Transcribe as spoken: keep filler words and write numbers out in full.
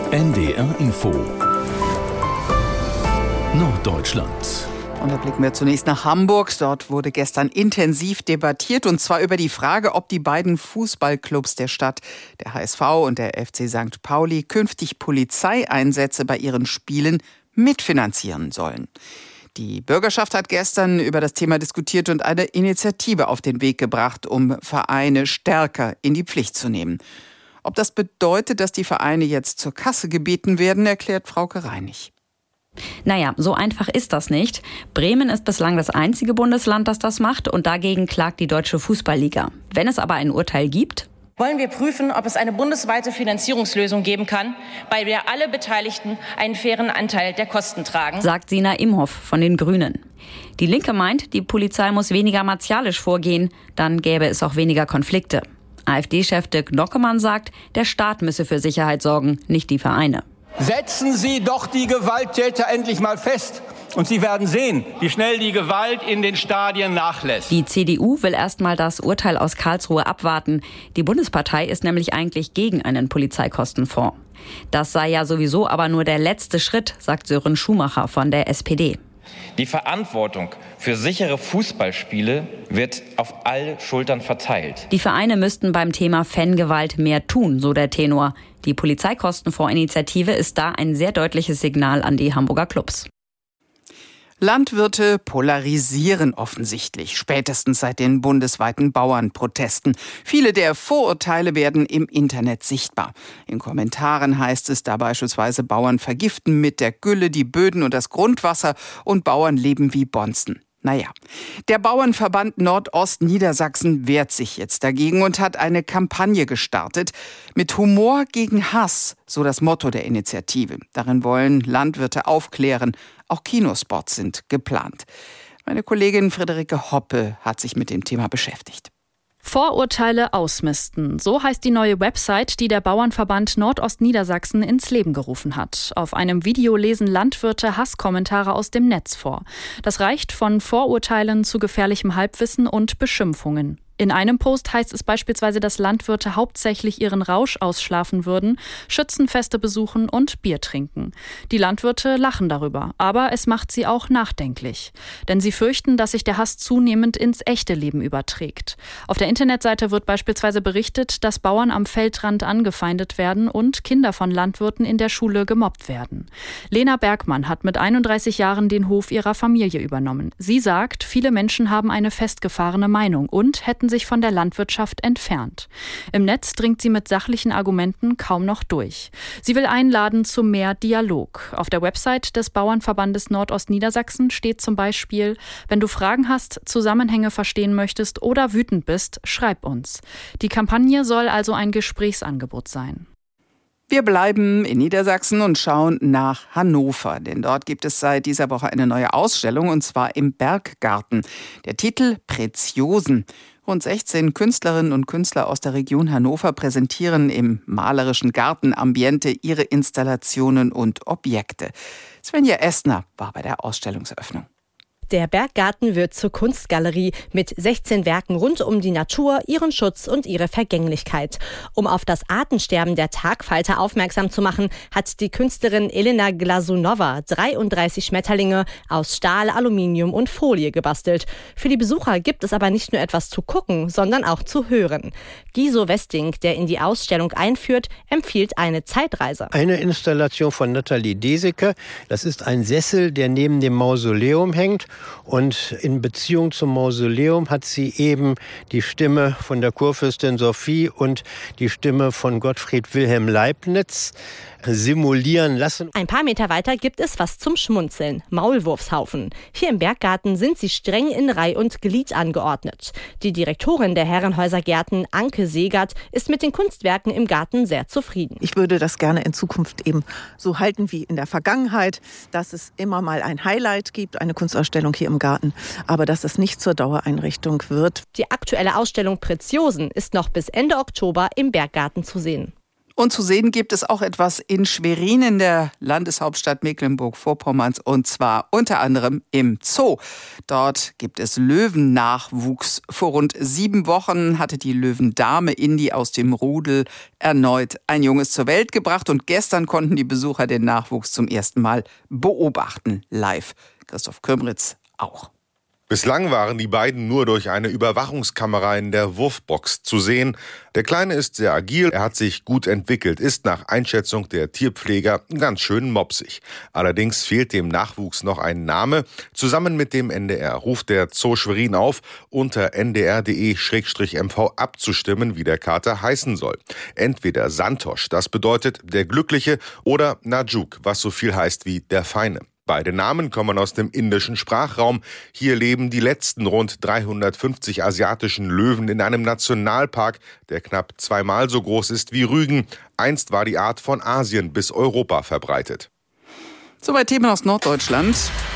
N D R Info Norddeutschland. Und da blicken wir zunächst nach Hamburg. Dort wurde gestern intensiv debattiert, und zwar über die Frage, ob die beiden Fußballclubs der Stadt, der H S V und der F C Sankt Pauli, künftig Polizeieinsätze bei ihren Spielen mitfinanzieren sollen. Die Bürgerschaft hat gestern über das Thema diskutiert und eine Initiative auf den Weg gebracht, um Vereine stärker in die Pflicht zu nehmen. Ob das bedeutet, dass die Vereine jetzt zur Kasse gebeten werden, erklärt Frauke Reinig. Naja, so einfach ist das nicht. Bremen ist bislang das einzige Bundesland, das das macht, und dagegen klagt die Deutsche Fußballliga. Wenn es aber ein Urteil gibt, wollen wir prüfen, ob es eine bundesweite Finanzierungslösung geben kann, bei der alle Beteiligten einen fairen Anteil der Kosten tragen, sagt Sina Imhoff von den Grünen. Die Linke meint, die Polizei muss weniger martialisch vorgehen, dann gäbe es auch weniger Konflikte. AfD-Chef Dirk Nockemann sagt, der Staat müsse für Sicherheit sorgen, nicht die Vereine. Setzen Sie doch die Gewalttäter endlich mal fest. Und Sie werden sehen, wie schnell die Gewalt in den Stadien nachlässt. Die C D U will erst mal das Urteil aus Karlsruhe abwarten. Die Bundespartei ist nämlich eigentlich gegen einen Polizeikostenfonds. Das sei ja sowieso aber nur der letzte Schritt, sagt Sören Schumacher von der S P D. Die Verantwortung für sichere Fußballspiele wird auf alle Schultern verteilt. Die Vereine müssten beim Thema Fangewalt mehr tun, so der Tenor. Die Polizeikostenfondsinitiative ist da ein sehr deutliches Signal an die Hamburger Clubs. Landwirte polarisieren offensichtlich, spätestens seit den bundesweiten Bauernprotesten. Viele der Vorurteile werden im Internet sichtbar. In Kommentaren heißt es da beispielsweise, Bauern vergiften mit der Gülle die Böden und das Grundwasser und Bauern leben wie Bonzen. Naja, der Bauernverband Nordost-Niedersachsen wehrt sich jetzt dagegen und hat eine Kampagne gestartet. Mit Humor gegen Hass, so das Motto der Initiative. Darin wollen Landwirte aufklären. Auch Kinospots sind geplant. Meine Kollegin Friederike Hoppe hat sich mit dem Thema beschäftigt. Vorurteile ausmisten. So heißt die neue Website, die der Bauernverband Nordost-Niedersachsen ins Leben gerufen hat. Auf einem Video lesen Landwirte Hasskommentare aus dem Netz vor. Das reicht von Vorurteilen zu gefährlichem Halbwissen und Beschimpfungen. In einem Post heißt es beispielsweise, dass Landwirte hauptsächlich ihren Rausch ausschlafen würden, Schützenfeste besuchen und Bier trinken. Die Landwirte lachen darüber, aber es macht sie auch nachdenklich. Denn sie fürchten, dass sich der Hass zunehmend ins echte Leben überträgt. Auf der Internetseite wird beispielsweise berichtet, dass Bauern am Feldrand angefeindet werden und Kinder von Landwirten in der Schule gemobbt werden. Lena Bergmann hat mit einunddreißig Jahren den Hof ihrer Familie übernommen. Sie sagt, viele Menschen haben eine festgefahrene Meinung und hätten sich von der Landwirtschaft entfernt. Im Netz dringt sie mit sachlichen Argumenten kaum noch durch. Sie will einladen zu mehr Dialog. Auf der Website des Bauernverbandes Nordost-Niedersachsen steht zum Beispiel: Wenn du Fragen hast, Zusammenhänge verstehen möchtest oder wütend bist, schreib uns. Die Kampagne soll also ein Gesprächsangebot sein. Wir bleiben in Niedersachsen und schauen nach Hannover, denn dort gibt es seit dieser Woche eine neue Ausstellung, und zwar im Berggarten. Der Titel Preziosen. Rund sechzehn Künstlerinnen und Künstler aus der Region Hannover präsentieren im malerischen Gartenambiente ihre Installationen und Objekte. Svenja Estner war bei der Ausstellungseröffnung. Der Berggarten wird zur Kunstgalerie mit sechzehn Werken rund um die Natur, ihren Schutz und ihre Vergänglichkeit. Um auf das Artensterben der Tagfalter aufmerksam zu machen, hat die Künstlerin Elena Glasunova dreiunddreißig Schmetterlinge aus Stahl, Aluminium und Folie gebastelt. Für die Besucher gibt es aber nicht nur etwas zu gucken, sondern auch zu hören. Giso Westing, der in die Ausstellung einführt, empfiehlt eine Zeitreise. Eine Installation von Nathalie Deseke. Das ist ein Sessel, der neben dem Mausoleum hängt. Und in Beziehung zum Mausoleum hat sie eben die Stimme von der Kurfürstin Sophie und die Stimme von Gottfried Wilhelm Leibniz simulieren lassen. Ein paar Meter weiter gibt es was zum Schmunzeln. Maulwurfshaufen. Hier im Berggarten sind sie streng in Reih und Glied angeordnet. Die Direktorin der Herrenhäuser Gärten, Anke Segert, ist mit den Kunstwerken im Garten sehr zufrieden. Ich würde das gerne in Zukunft eben so halten wie in der Vergangenheit, dass es immer mal ein Highlight gibt, eine Kunstausstellung hier im Garten, aber dass es nicht zur Dauereinrichtung wird. Die aktuelle Ausstellung Preziosen ist noch bis Ende Oktober im Berggarten zu sehen. Und zu sehen gibt es auch etwas in Schwerin in der Landeshauptstadt Mecklenburg-Vorpommerns und zwar unter anderem im Zoo. Dort gibt es Löwennachwuchs. Vor rund sieben Wochen hatte die Löwendame Indi aus dem Rudel erneut ein Junges zur Welt gebracht und gestern konnten die Besucher den Nachwuchs zum ersten Mal beobachten, live. Christoph Kömritz auch. Bislang waren die beiden nur durch eine Überwachungskamera in der Wurfbox zu sehen. Der Kleine ist sehr agil, er hat sich gut entwickelt, ist nach Einschätzung der Tierpfleger ganz schön mopsig. Allerdings fehlt dem Nachwuchs noch ein Name. Zusammen mit dem N D R ruft der Zoo Schwerin auf, unter n d r punkt d e slash m v abzustimmen, wie der Kater heißen soll. Entweder Santosh, das bedeutet der Glückliche, oder Najuk, was so viel heißt wie der Feine. Beide Namen kommen aus dem indischen Sprachraum. Hier leben die letzten rund dreihundertfünfzig asiatischen Löwen in einem Nationalpark, der knapp zweimal so groß ist wie Rügen. Einst war die Art von Asien bis Europa verbreitet. Soweit Themen aus Norddeutschland.